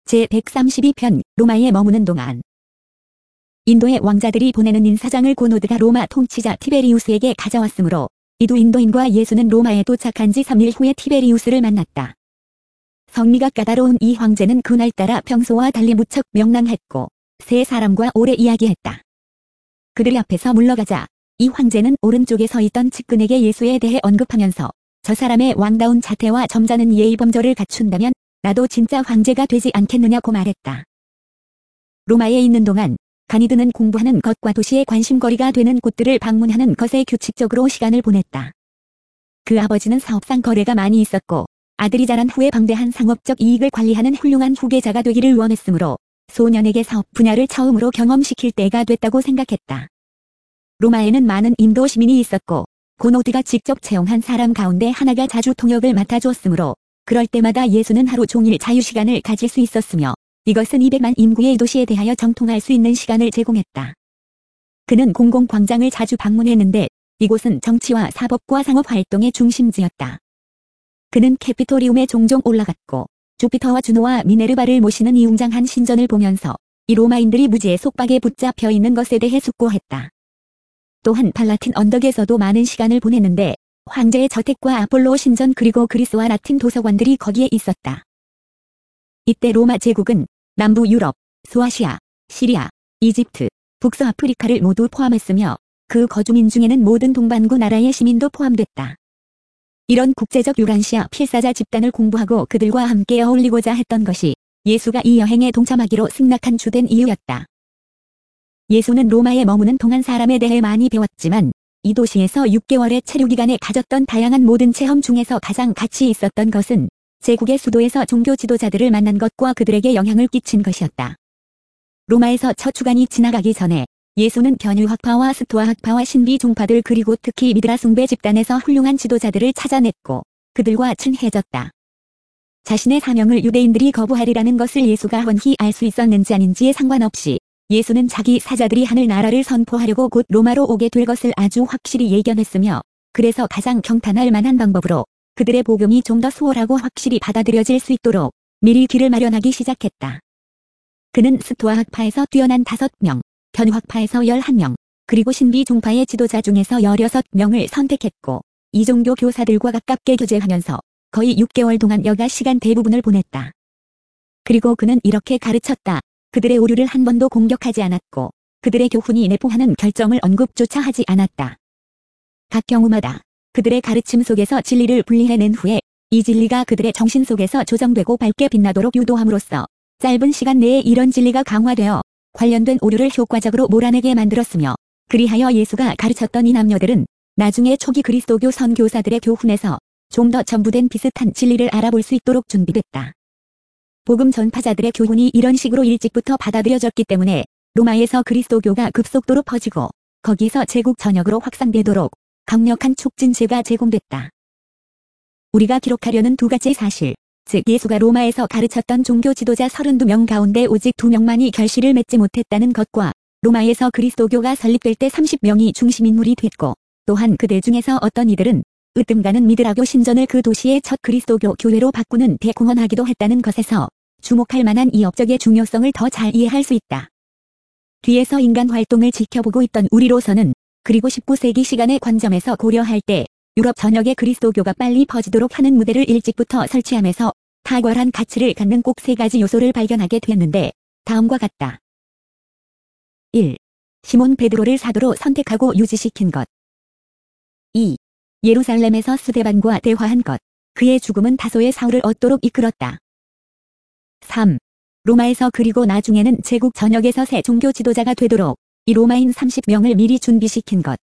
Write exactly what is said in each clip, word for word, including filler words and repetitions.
제백삼십이 편 로마에 머무는 동안 인도의 왕자들이 보내는 인사장을 고노드가 로마 통치자 티베리우스에게 가져왔으므로 이두 인도인과 예수는 로마에 도착한 지 삼 일 후에 티베리우스를 만났다. 성미가 까다로운 이 황제는 그날따라 평소와 달리 무척 명랑했고 세 사람과 오래 이야기했다. 그들 앞에서 물러가자 이 황제는 오른쪽에 서 있던 측근에게 예수에 대해 언급하면서 저 사람의 왕다운 자태와 점잖은 예의범절을 갖춘다면 나도 진짜 황제가 되지 않겠느냐고 말했다. 로마에 있는 동안 가니드는 공부하는 것과 도시의 관심거리가 되는 곳들을 방문하는 것에 규칙적으로 시간을 보냈다. 그 아버지는 사업상 거래가 많이 있었고 아들이 자란 후에 방대한 상업적 이익을 관리하는 훌륭한 후계자가 되기를 원했으므로 소년에게 사업 분야를 처음으로 경험시킬 때가 됐다고 생각했다. 로마에는 많은 인도 시민이 있었고 고노드가 직접 채용한 사람 가운데 하나가 자주 통역을 맡아주었으므로 그럴 때마다 예수는 하루 종일 자유시간을 가질 수 있었으며 이것은 이백만 인구의 이 도시에 대하여 정통할 수 있는 시간을 제공했다. 그는 공공광장을 자주 방문했는데 이곳은 정치와 사법과 상업활동의 중심지였다. 그는 캐피토리움에 종종 올라갔고 주피터와 주노와 미네르바를 모시는 이 웅장한 신전을 보면서 이 로마인들이 무지의 속박에 붙잡혀 있는 것에 대해 숙고했다. 또한 팔라틴 언덕에서도 많은 시간을 보냈는데 황제의 저택과 아폴로 신전 그리고 그리스와 라틴 도서관들이 거기에 있었다. 이때 로마 제국은 남부 유럽, 소아시아, 시리아, 이집트, 북서아프리카를 모두 포함했으며 그 거주민 중에는 모든 동반구 나라의 시민도 포함됐다. 이런 국제적 유란시아 필사자 집단을 공부하고 그들과 함께 어울리고자 했던 것이 예수가 이 여행에 동참하기로 승낙한 주된 이유였다. 예수는 로마에 머무는 동안 사람에 대해 많이 배웠지만 이 도시에서 육 개월의 체류기간에 가졌던 다양한 모든 체험 중에서 가장 가치 있었던 것은 제국의 수도에서 종교 지도자들을 만난 것과 그들에게 영향을 끼친 것이었다. 로마에서 첫 주간이 지나가기 전에 예수는 변유학파와 스토아학파와 신비 종파들 그리고 특히 미드라 숭배 집단에서 훌륭한 지도자들을 찾아냈고 그들과 친해졌다. 자신의 사명을 유대인들이 거부하리라는 것을 예수가 훤히 알 수 있었는지 아닌지에 상관없이 예수는 자기 사자들이 하늘나라를 선포하려고 곧 로마로 오게 될 것을 아주 확실히 예견했으며 그래서 가장 경탄할 만한 방법으로 그들의 복음이 좀 더 수월하고 확실히 받아들여질 수 있도록 미리 길을 마련하기 시작했다. 그는 스토아학파에서 뛰어난 다섯 명, 변유학파에서 열한 명, 그리고 신비 종파의 지도자 중에서 열여섯 명을 선택했고 이 종교 교사들과 가깝게 교제하면서 거의 육 개월 동안 여가 시간 대부분을 보냈다. 그리고 그는 이렇게 가르쳤다. 그들의 오류를 한 번도 공격하지 않았고 그들의 교훈이 내포하는 결점을 언급조차 하지 않았다. 각 경우마다 그들의 가르침 속에서 진리를 분리해낸 후에 이 진리가 그들의 정신 속에서 조정되고 밝게 빛나도록 유도함으로써 짧은 시간 내에 이런 진리가 강화되어 관련된 오류를 효과적으로 몰아내게 만들었으며 그리하여 예수가 가르쳤던 이 남녀들은 나중에 초기 그리스도교 선교사들의 교훈에서 좀 더 전부된 비슷한 진리를 알아볼 수 있도록 준비됐다. 복음 전파자들의 교훈이 이런 식으로 일찍부터 받아들여졌기 때문에 로마에서 그리스도교가 급속도로 퍼지고 거기서 제국 전역으로 확산되도록 강력한 촉진제가 제공됐다. 우리가 기록하려는 두 가지 사실, 즉 예수가 로마에서 가르쳤던 종교 지도자 서른두 명 가운데 오직 두 명만이 결실을 맺지 못했다는 것과 로마에서 그리스도교가 설립될 때 삼십 명이 중심인물이 됐고 또한 그들 중에서 어떤 이들은 으뜸가는 미드라교 신전을 그 도시의 첫 그리스도교 교회로 바꾸는 데 공헌하기도 했다는 것에서 주목할 만한 이 업적의 중요성을 더 잘 이해할 수 있다. 뒤에서 인간 활동을 지켜보고 있던 우리로서는 그리고 십구 세기 시간의 관점에서 고려할 때 유럽 전역에 그리스도교가 빨리 퍼지도록 하는 무대를 일찍부터 설치하면서 탁월한 가치를 갖는 꼭 세 가지 요소를 발견하게 되었는데 다음과 같다. 일. 시몬 베드로를 사도로 선택하고 유지시킨 것. 이. 예루살렘에서 스데반과 대화한 것. 그의 죽음은 다소의 사울을 얻도록 이끌었다. 삼. 로마에서 그리고 나중에는 제국 전역에서 새 종교 지도자가 되도록 이 로마인 삼십 명을 미리 준비시킨 것.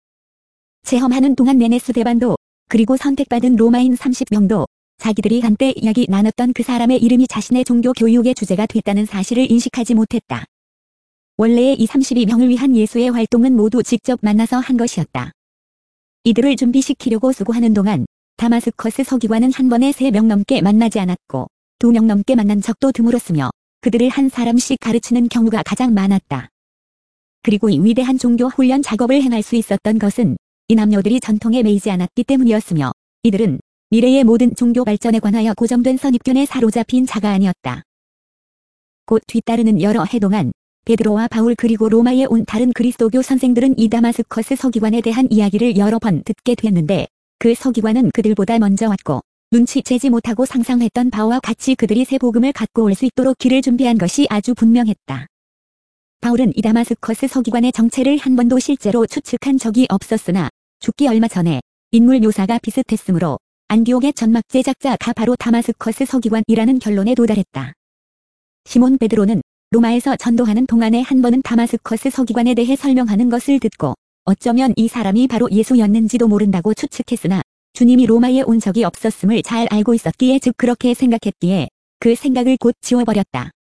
체험하는 동안 내내 스데반도 그리고 선택받은 로마인 삼십 명도 자기들이 한때 이야기 나눴던 그 사람의 이름이 자신의 종교 교육의 주제가 됐다는 사실을 인식하지 못했다. 원래의 이 삼십이 명을 위한 예수의 활동은 모두 직접 만나서 한 것이었다. 이들을 준비시키려고 수고하는 동안 다마스커스 서기관은 한 번에 세 명 넘게 만나지 않았고 두 명 넘게 만난 적도 드물었으며 그들을 한 사람씩 가르치는 경우가 가장 많았다. 그리고 이 위대한 종교 훈련 작업을 행할 수 있었던 것은 이 남녀들이 전통에 매이지 않았기 때문이었으며 이들은 미래의 모든 종교 발전에 관하여 고정된 선입견에 사로잡힌 자가 아니었다. 곧 뒤따르는 여러 해 동안 베드로와 바울 그리고 로마에 온 다른 그리스도교 선생들은 이 다마스커스 서기관에 대한 이야기를 여러 번 듣게 됐는데 그 서기관은 그들보다 먼저 왔고 눈치채지 못하고 상상했던 바와 같이 그들이 새 복음을 갖고 올 수 있도록 길을 준비한 것이 아주 분명했다. 바울은 이 다마스커스 서기관의 정체를 한 번도 실제로 추측한 적이 없었으나 죽기 얼마 전에 인물 묘사가 비슷했으므로 안디옥의 전막 제작자가 바로 다마스커스 서기관이라는 결론에 도달했다. 시몬 베드로는 로마에서 전도하는 동안에 한 번은 다마스커스 서기관에 대해 설명하는 것을 듣고 어쩌면 이 사람이 바로 예수였는지도 모른다고 추측했으나 주님이 로마에 온 적이 없었음을 잘 알고 있었기에 즉 그렇게 생각했기에 그 생각을 곧 지워버렸다.